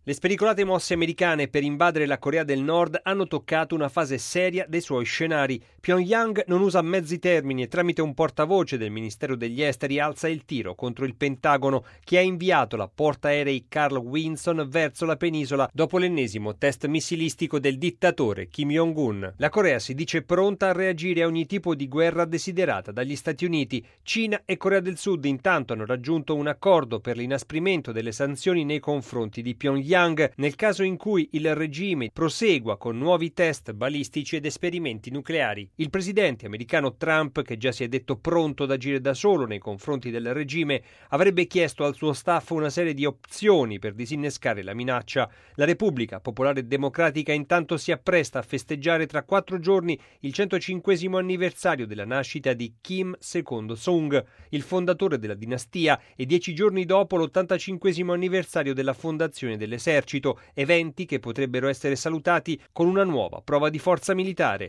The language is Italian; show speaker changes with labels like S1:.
S1: Le spericolate mosse americane per invadere la Corea del Nord hanno toccato una fase seria dei suoi scenari. Pyongyang non usa mezzi termini e tramite un portavoce del Ministero degli Esteri alza il tiro contro il Pentagono, che ha inviato la portaerei Carl Vinson verso la penisola dopo l'ennesimo test missilistico del dittatore Kim Jong-un. La Corea si dice pronta a reagire a ogni tipo di guerra desiderata dagli Stati Uniti. Cina e Corea del Sud intanto hanno raggiunto un accordo per l'inasprimento delle sanzioni nei confronti di Pyongyang nel caso in cui il regime prosegua con nuovi test balistici ed esperimenti nucleari. Il presidente americano Trump, che già si è detto pronto ad agire da solo nei confronti del regime, avrebbe chiesto al suo staff una serie di opzioni per disinnescare la minaccia. La Repubblica Popolare Democratica intanto si appresta a festeggiare tra 4 giorni il 105° anniversario della nascita di Kim II-sung, il fondatore della dinastia, e 10 giorni dopo l'85° anniversario della fondazione dell'esercito, eventi che potrebbero essere salutati con una nuova prova di forza militare.